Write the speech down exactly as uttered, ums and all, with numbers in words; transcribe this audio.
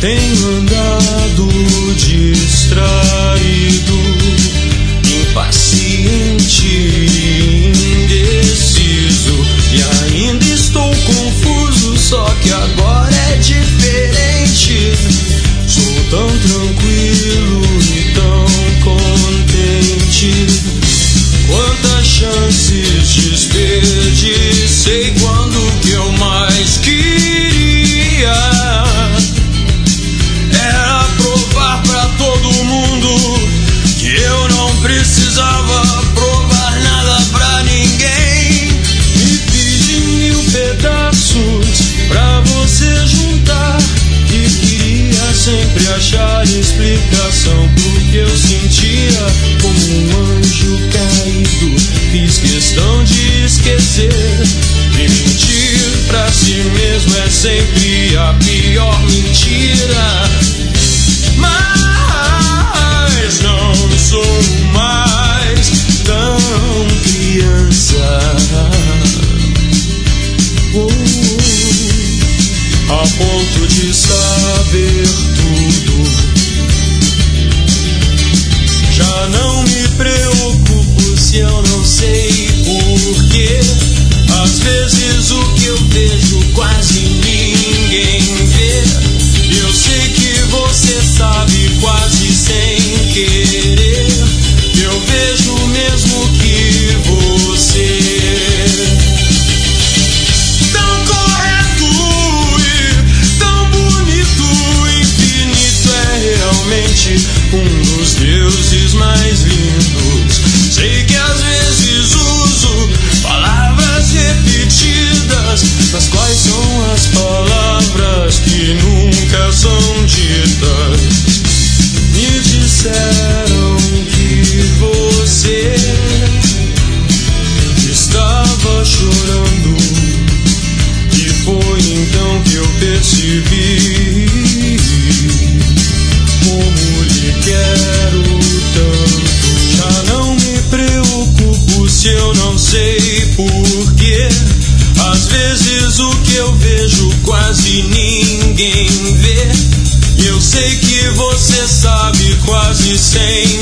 Tenho andado distraído, impaciente e indeciso, e ainda estou confuso, só que agora é diferente. Sou tão tranquilo e tão contente. Quantas chances desperdicei quando que eu mais queria era provar pra todo mundo que eu não precisava provar nada pra ninguém. Me fiz de mil pedaços pra você juntar, e queria sempre achar explicação pro que eu sentia. Como um anjo caído, fiz questão de esquecer. E mentir pra si mesmo é sempre a pior mentira. Mas não sou mais tão criança, oh, a ponto de saber tudo. Já não me preocupo se eu não sei porquê. Às vezes o que eu vejo quase ninguém vê. Eu sei que você sabe quase sem querer. Eu vejo mesmo que você tão correto e tão bonito, infinito, é realmente um dos deuses mais lindos. Sei que às vezes uso palavras repetidas, mas quais são as palavras que nunca são ditas? Me disseram que você estava chorando, e foi então que eu percebi como lhe quero tanto. Já não me preocupo se eu não sei porquê. Às vezes o que eu vejo quase ninguém vê. Eu sei que você sabe quase sem